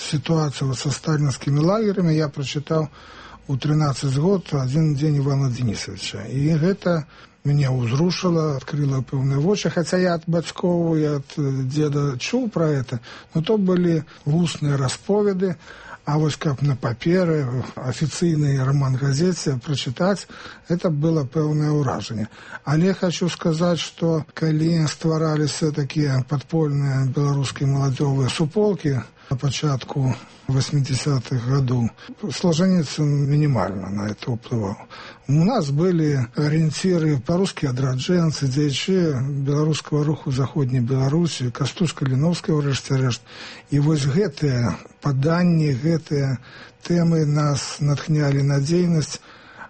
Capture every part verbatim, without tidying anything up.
ситуацию вот со сталинскими лагерями я прочитал у тринадцать год «Один день Ивана Денисовича». И это меня узрушило, открыло пэўныя вочы. Хотя я от бацькоў и от деда чуў про это, но то были вусныя расповеды. А вот как на паперы, офиційный роман газете прочитать, это было пэўнае ўражанне. Але хочу сказать, что калі ствараліся такія падпольныя беларускія маладзёвыя суполкі на пачатку восьмидесятых годов, Солженицын минимально на это уплывал. У нас были ориентиры по-русски адраджэнцы, дзеячы беларускага руху заходняй Беларусі, Кастусь Каліновская, ўрэшце рэшт. І вось гэтыя паданні, гэтыя тэмы нас натхнялі на дзейнасць,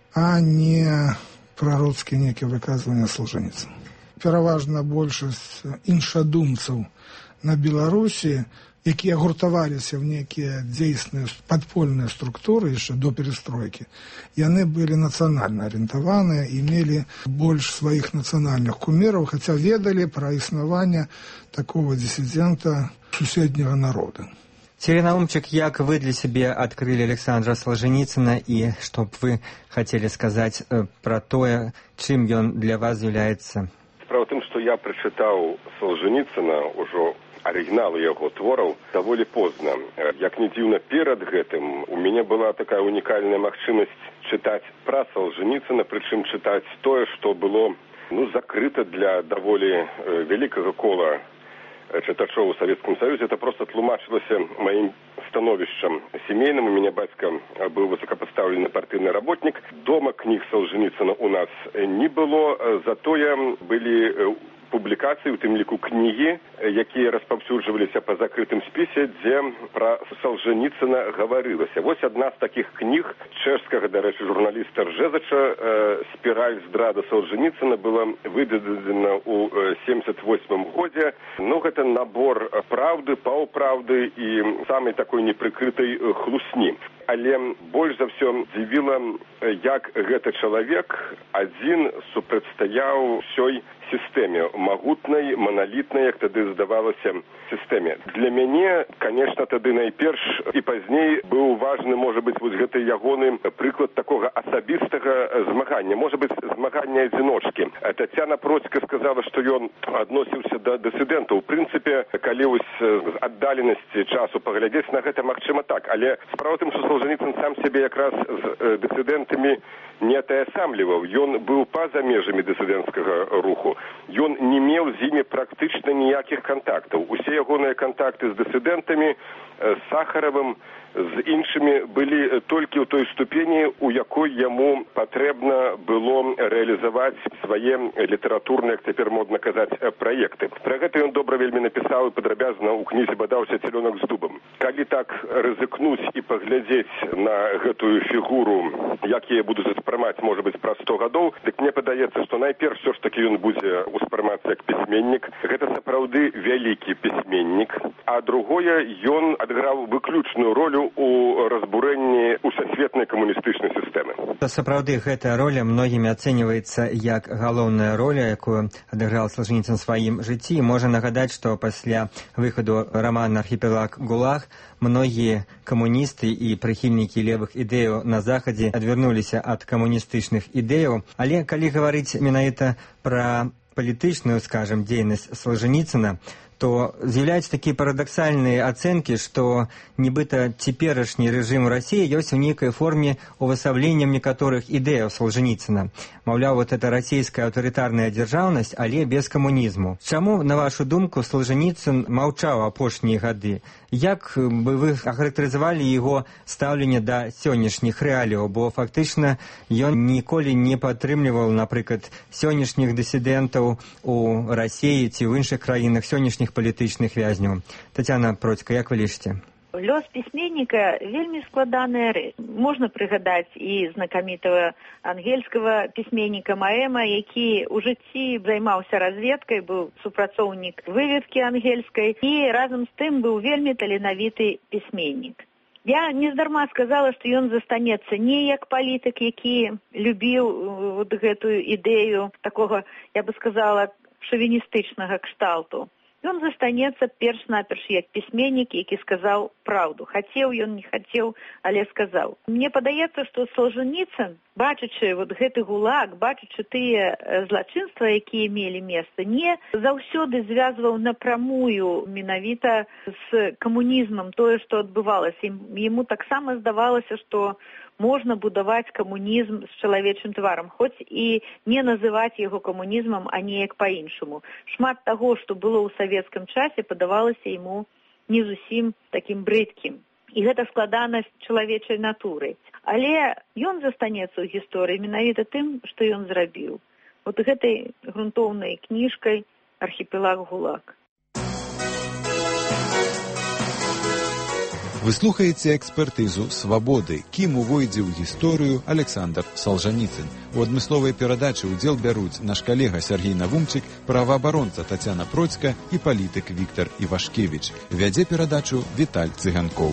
а не прароцкія нейкія выказванні Солженіцына. Пераважна большасць іншадумцаў на Беларусі, якія гуртаваліся в некія дзейсныя падпольныя структуры яшчэ до перестройкі, яны былі нацыянальна арыентаваныя і мелі больш сваіх нацыянальных куміраў, хаця ведалі пра існаванне такого дисидента суседняга народа. Сергей Наумчик, як вы для себя открыли Александра Солженіцына и что б вы хотели сказать про то, чым ён для вас является? Справа в тым, што я прачытаў Солженіцына ўжо арыгіналы яго твораў даволі позна. Як не дзіўна, перад гэтым у мяне была такая унікальная магчымасць чытаць пра Солженіцына, прычым чытаць тое, што было ну, закрыта для даволі вялікага кола чытачоў у Савецкім Саюзе. Это просто тлумачылася маім становішчам сямейным. У мяне бацька быў высокапастаўлены партыйны работнік. Дома кніг Солженіцына у нас не было, затое былі публікацыі, у тым ліку кнігі, якія распаўсюджваліся па закрытым спісе, дзе пра Солженіцына гаварылася. Вось адна з такіх кніг чэшскага, дарэчы, журналіста Ржэзача «Спіраль здрада Солженіцына» была выдадзена ў семьдесят восьмым годзе. Ну, гэта набор праўды, паўправды і самай такой непрыкрытай хлусні. Але больш за ўсё дзівіла, як гэты чалавек адзін супрацьстаяў усёй сістэме, магутнай, маналітнай, як тады здавалася, сістэме. Для мяне, конечно, тады найперш і пазней быў важны, можа быць, вось гэты ягоны прыклад такога асабістага змагання, можа быць, змагання адзіночкі. Тацяна Процька сказала, што ён адносіўся да дысідэнтаў. У прынцыпе, калі вось з аддаленасці часу паглядзець на гэта, магчыма так, але справа тым, што Солженіцын сам сябе якраз з дысідэнтамі не атаясамліваў. Ён быў па-за межамі дысідэнцкага руху. Ён не меў з імі практычна ніякіх кантактаў. Усе ягоныя кантакты з дысідэнтамі, з Сахаравым, з іншымі былі толькі ў той ступені, у якой яму патрэбна было рэалізаваць свае літаратурныя, як цяпер модна казаць, праекты. Пра гэта ён добра вельмі напісаў і падрабязна ў кнізе «Бадаўся цялёнак з дубам». Калі так рызыкнуць і паглядзець на гэтую фігуру, як яе будуць успрымаць, можа быць, праз сто гадоў, дык мне падаецца, што найперш все ж такі ён будзе успрымацца як пісьменнік. Гэта сапраўды вялікі пісьменнік. А другое, ён адыграў выключную ролю у разбурэнні усесветнай камуністычнай сістэмы. Сапраўды, гэтая роля многімі ацэньваецца як галоўная роля, якую адыграў Солженіцын у сваім жыцці. Можа нагадаць, што пасля выхаду рамана «Архіпелаг ГУЛАГ» многія камуністы і прыхільнікі левых ідэяў на Захадзе адвярнуліся ад камуністычных ідэяў. Але калі гаварыць менавіта пра палітычную, скажем, дзейнасць Солженіцына, то з'яўляюцца такія парадаксальныя ацэнкі, што нібыта цяперашні рэжым Расіі ёсць у нейкай форме увасабленнем некаторых ідэяў Солженіцына. Маўляў, вот это расійская аўтарытарная дзяржаўнасць, але без камунізму. Чаму, на вашу думку, Солженіцын маўчаў апошнія гады? Як бы вы ахарактарызавалі яго стаўленне да сённяшніх рэаліяў? Бо фактычна ён ніколі не падтрымліваў, напрыклад, сённяшніх дысідэнтаў у Расіі ці ў іншых краінах, сённяшніх палітычных вязняў. Тацяна Процька, як вы лічыце? Лёс пісьменніка вельмі складаная рэч. Можна прыгадаць і знакамітага ангельскага пісьменніка Маэма, які ў жыцці займаўся разведкай, быў супрацоўнік выведкі ангельскай і разам з тым быў вельмі таленавіты пісьменнік. Я нездарма сказала, што ён застанецца не як палітык, які любіў вот гэтую ідэю такога, я бы сказала, шавіністычнага кшталту. ён застанецца перш-наперш як пісьменнік, які сказаў праўду. Хацеў ён, не хацеў, але сказаў. Мне падаецца, што Солженіцын, бачачы вот гэты гулаг, бачачы тыя злачынства, якія мелі месца, не заўсёды звязваў напрамую менавіта з камунізмам тое, што адбывалася. Яму таксама здавалася, што можна будаваць камунізм з чалавечым тварам, хоць і не называць яго камунізмам, а неяк па-іншаму. Шмат таго, што было ў савецкім часе, падавалася яму не зусім такім брыдкім. І гэта складанасць чалавечай натуры. Але ён застанецца ў гісторыі менавіта тым, што ён зрабіў. Вот гэтай грунтоўнай кніжкай «Архіпелаг ГУЛАГ». Вы слухаеце экспертызу «Свабоды», кім увойдзе ў гісторыю Александр Солженіцын. У адмысловай перадачы ўдзел бяруць наш калега Сергей Навумчык, праваабаронца Тацяна Процька і палітык Віктар Івашкевіч. Вядзе перадачу Віталь Цыганкоў.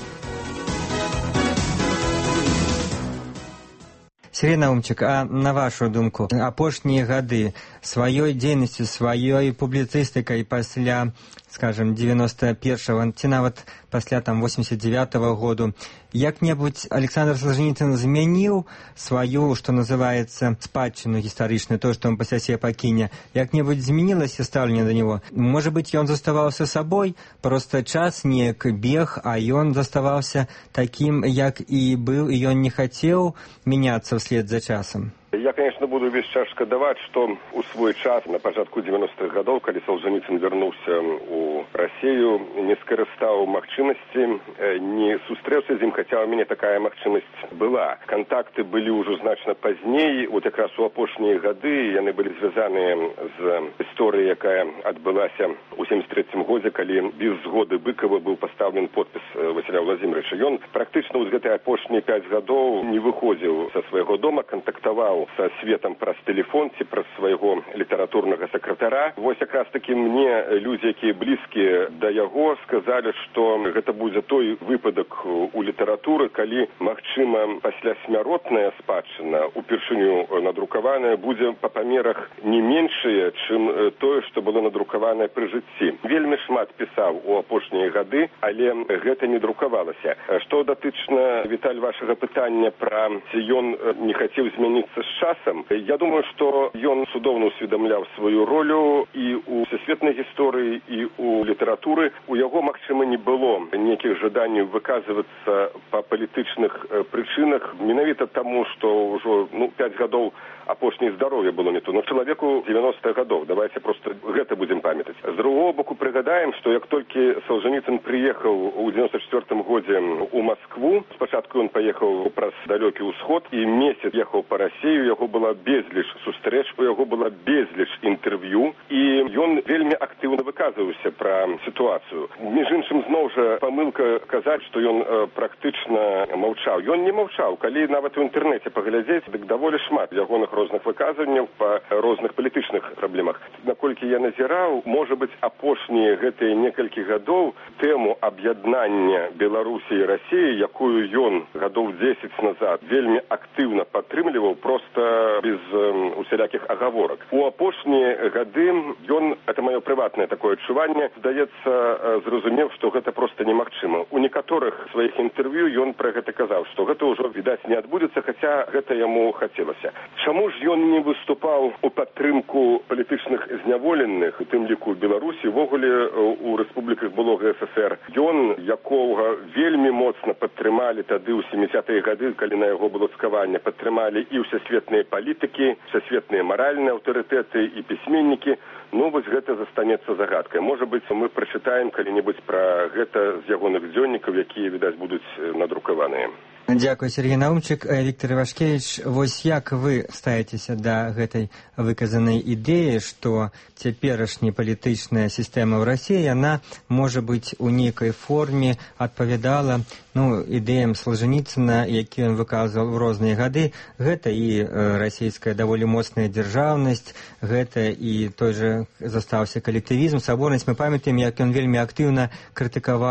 Сергей Навумчык, а на вашу думку, апошнія гады сваёй дзейнасцю, сваёй публіцыстыкай пасля, скажем, девяносто первого, ці нават пасля там восемьдесят девятого году, як-небудзь Александр Солженіцын змяніў сваю, што называецца, спадчыну гістарычную, то, што он пасля себе пакіне, як-небудзь змянілася стаўленне да него? Можа быць, ён заставаўся сабой, проста час неяк бег, а ён заставаўся такім, як і быў, і ён не хацеў мяняцца вслед за часам? Я, конечно, буду весь час шкадаваць, што ў свой час, на пачатку девяностых гадоў, калі Солженіцын вярнуўся ў Расію, не скарыстаў магчымасці, не сустрэўся з ім, хаця ў мяне такая магчымасць была. Кантакты былі ўжо значна пазней, вот якраз у апошнія гады яны былі звязаныя з гісторыяй, якая адбылася ў семьдесят третьем годзе, калі без згоды Быкова быў пастаўлен подпіс Васіля Владзімировича. Ён практычна ў гэтай апошнія пяць гадоў не выходзіў са свайго дома, кантактаваў са светам праз тэлефон ці праз свайго літаратурнага сакратара. Вось якраз такі мне людзі, якія блізкія да яго, сказалі, што гэта будзе той выпадак у літаратуры, калі, магчыма, пасля смяротная спадчына, упершыню надрукаваная, будзе па памерах не меншая, чым тое, што было надрукаванае пры жыцці. Вельмі шмат пісаў у апошнія гады, але гэта не друкавалася. Што датычна, Віталь, вашага пытання пра ці ён не хацеў змяніцца з часам, я думаю, што ён цудоўна усведамляў сваю ролю і ў всесветнай гісторыі, і ў літаратуры. У яго, магчыма, не было нейкіх жаданняў выказвацца па палітычных прычынах, менавіта таму, што ўжо ну, пяць гадоў апошняе здароўе было не то. Но чалавеку девяностых гадоў, давайте просто гэта будзем памятаць. З другого боку прыгадаем, што як толькі Солженіцын прыехаў у девяносто четвёртым годзе у Москву, спачатку ён паехаў праз далёкі ўсход і месяц ехаў па Расію, у яго была безліч сустрэч, у яго была безліч інтэрв'ю, і ён вельмі актыўна выказваўся пра сітуацыю. Між іншым, зноў жа памылка казаць, што ён э, практычна маўчаў. Ён не маўчаў, калі нават у інтэрнэце паглядзець, дык даволі шмат ягоных розных выказванняў па розных палітычных праблемах. Наколькі я назіраў, можа быць, апошнія гэтыя некалькі гадоў тэму аб'яднання Беларусі і Расіі, якую ён гадоў дзесяць назад вельмі актыўна падтрымліваў, просто без э, усялякіх агаворак. У апошнія гады ён, это маё прыватнае такое адчуванне, здаецца, э, зразумеў, што гэта проста немагчыма. У некаторых сваіх інтэрв'ю ён пра гэта казаў, што гэта ўжо, відаць, не адбудзецца, хаця гэта яму хацелася. Чаму ж ён не выступаў у падтрымку палітычных зняволеных, у тым ліку Беларусі, ввогуле у рэспубліках былога СССР? Ён, якога вельмі моцна падтрымалі тады ў сямідзесятыя гады, калі на яго было цкаванне, падтрымалі і ўсесветныя палітыкі, всесветныя маральныя аўтарытэты і пісьменнікі. Ну, вось гэта застанецца загадкай. Можа быць, мы прачытаем калі-небудзь пра гэта з ягоных дзённікаў, якія, відаць, будуць надрукаваныя. Дзякуй, Сергей Навумчык. Віктор Івашкевіч, вось як вы ставіцеся да гэтай выказанай ідэі, што цяперашняя палітычная сістэма ў Расіі, яна, можа быць, у нейкай форме адпавядала ну, ідэям Солженіцына, які ён выказваў у розныя гады. Гэта і расійская даволі моцная дзяржаўнасць, гэта і той жа застаўся калектывізм, саборнасць. Мы памятаем, як ён вельмі актыўна крытыкаваў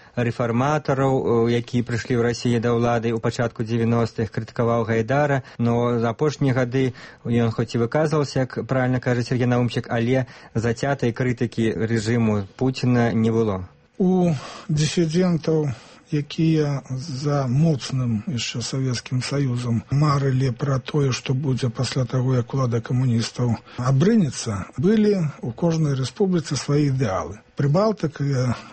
рэфарматараў, які прыйшлі ў Расіі да ўлады ў пачатку дзевяностых, крытыкаваў Гайдара, но за апошнія гады ён хоць і выказваўся, як правільна кажа Сергей Наумчык, але зацятай крытыкі рэжыму Пуціна не было. У дысідэнтаў, якія за моцным яшчэ Савецкім Саюзам марылі пра тое, што будзе пасля таго, як улада камуністаў абрынецца, былі ў кожнай рэспубліцы свае ідэалы. Прыбалтыкі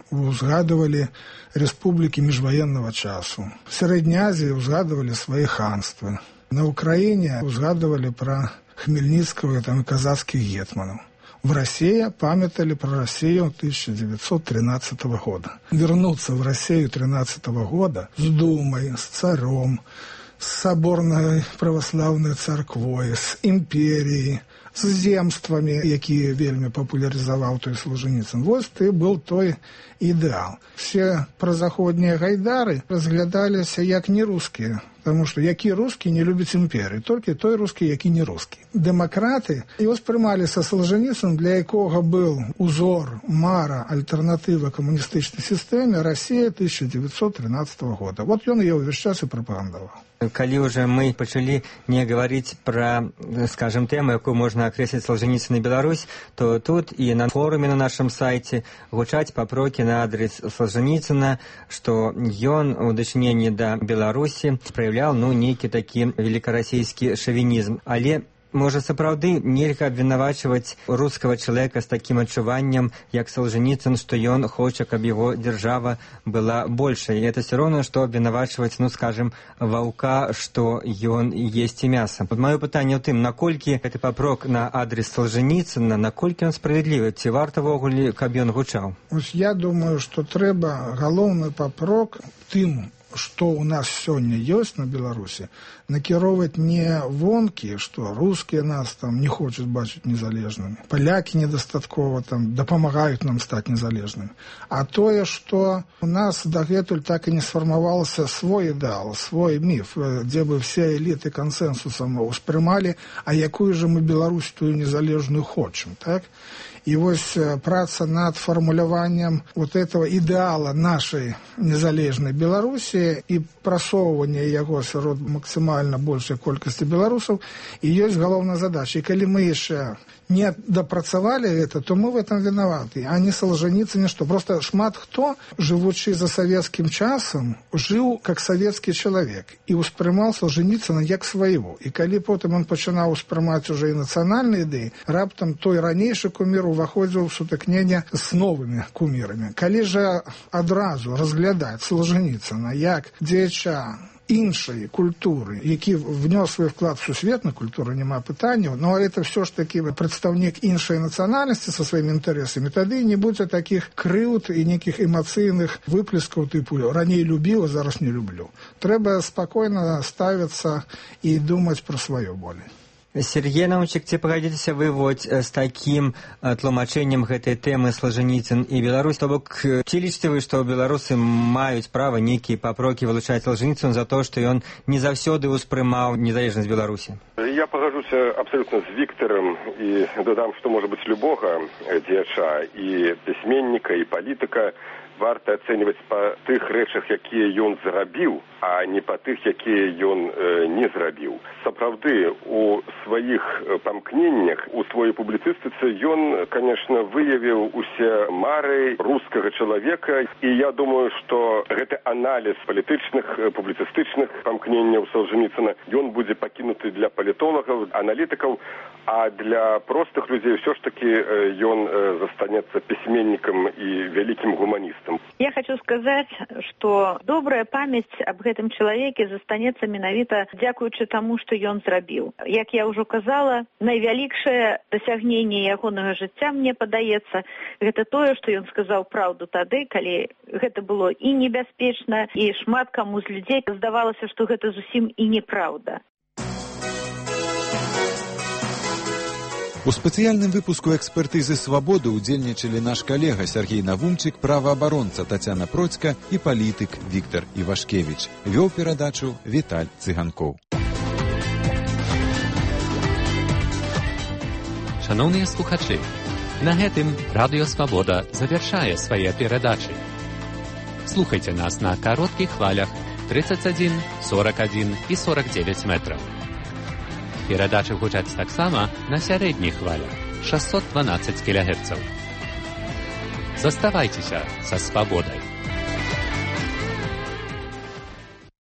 узгадывалі рэспублікі міжваеннага часу. В Сярэдняй Азіі узгадывалі свае ханствы. На Ўкраіне узгадывалі пра Хмельніцкага там, і казацкіх гетманаў. В России памятали про Россию тысяча девятьсот тринадцатого года. Вернуться в Россию тринадцатого года с Думой, с царем, с соборной православной церквой, с империей, с земствами, якія вельмі папулярызаваў той Солженіцын. Вось ты был той ідэал. Все прозаходнія гайдары разглядаліся як не рускія, потому что які рускі не любіць імперію, толькі той рускі, які не рускі. Дэмакраты его спрымалі са Солженіцын, для якога быў узор, мара, альтэрнатыва камуністычнай сістэме Россия тысяча девятьсот тринадцатого года. Вот ён яе ўвесь час і прапагандаваў. Калі уже мы пачалі не гаварыць пра, скажем, тэму, якую можна акрэсліць Солженіцына Беларусь, то тут і на форуме на нашым сайце гучаць папрокі на адрес Солженіцына, што ён у дачыненні да Беларусі праяўляў, ну, нейкі такі великарасійскі шавінізм. Але можа, сапраўды нельга абвінавачваць рускага чалавека з такім адчуваннем, як Солженіцын, што ён хоча, каб яго дзяржава была большай. І это все роўна, што абвінавачваць, ну, скажем, ваўка, што ён есці мяса. Маё пытанне ў тым, наколькі гэты папрок на адрес Солженіцына, наколькі ён справядлівы, ці варта ввогуле, каб ён гучаў? Ось я думаю, што трэба галоўны папрок тым, што ў нас сёння ёсць на Беларусі, накіроўваць не вонкі, што рускія нас там не хочуць бачыць незалежнымі, палякі недастаткова там дапамагаюць нам стаць незалежнымі, а тое, што у нас дагэтуль так і не сфармаваўся свой ідэал, свой міф, дзе бы все эліты кансэнсусам успрымалі, а якую же мы Беларусь тую незалежную хочам, так? И вот праца над формулированием вот этого идеала нашей незалежной Беларуси и просовывание его сярод максимально большей колькости белорусов и есть головная задача. И когда мы еще не допрацавали это, то мы в этом виноваты, а не Солженіцын, что просто шмат хто, живучи за советским часом, жил как советский человек и успрымал Солженіцына як своего. И когда потом он начинал успрымать уже и национальные идеи, раптом той ранейший кумир уваходзіў в сутыкнення с новыми кумирами. Калі же адразу разглядать Солженіцына як дзеяча іншої культури, які внес свій вклад в сусветну культуру, нема питання, але це все ж таки представник іншої національності зі своїми інтересами, тоді не буде таких кривд і ніяких емоційних виплесків, типу «раніше любив, а зараз не люблю». Треба спокійно ставитися і думати про свою боль. Сергей Наумчык, ці пагадзіцеся вы вот з такім тлумачэннем гэтай тэмы Солженіцын і Беларусь? То бок, ці лічыце вы, што беларусы маюць права нейкія папрокі вылучаць Солженіцына за то, што ён не заўсёды ўспрымаў незалежнасць Беларусі? Я пагажуся абсолютно з Віктарам і дадам, што можа быць любога дзеяча і пісьменніка, і палітыка варта ацэньваць па тых рэчах, якія ён зрабіў, а не па тых, якія ён э, не зрабіў. Сапраўды, у сваіх памкненнях, у сваёй публіцыстыцы ён, конечно, выявіў усе мары рускага чалавека, і я думаю, што гэты аналіз палітычных, публіцыстычных памкненняў Солженіцына, ён будзе пакінуты для палітолагаў, аналітыкаў, а для простых людзей ўсё ж такі ён застанецца пісьменнікам і вялікім гуманістам. Я хочу сказать, что добрая память об гэтым человеке застанецца менавіта дзякуючы таму, што ён зрабіў. Як я ўжо казала, найвялікшае дасягненне ягонага жыцця, мне падаецца, гэта тое, што ён сказаў праўду тады, калі гэта было і небяспечна, і шмат каму з людзей здавалася, што гэта зусім і неправда. У спецыяльным выпуску экспертызы «Свабоды» удзельнічалі наш калега Сергей Навумчык, праваабаронца Тацяна Процька і палітык Віктар Івашкевіч. Вёў перадачу Віталь Цыганкоў. Шановныя слухачы, на гэтым Радыё Свабода завяршае свае перадачы. Слухайте нас на коротких хвалях тридцать один, сорок один и сорок девять метров. Передачи гучаць таксама на сярэдніх хвалях шестьсот двенадцать килогерцев. Заставайтеся со свободой.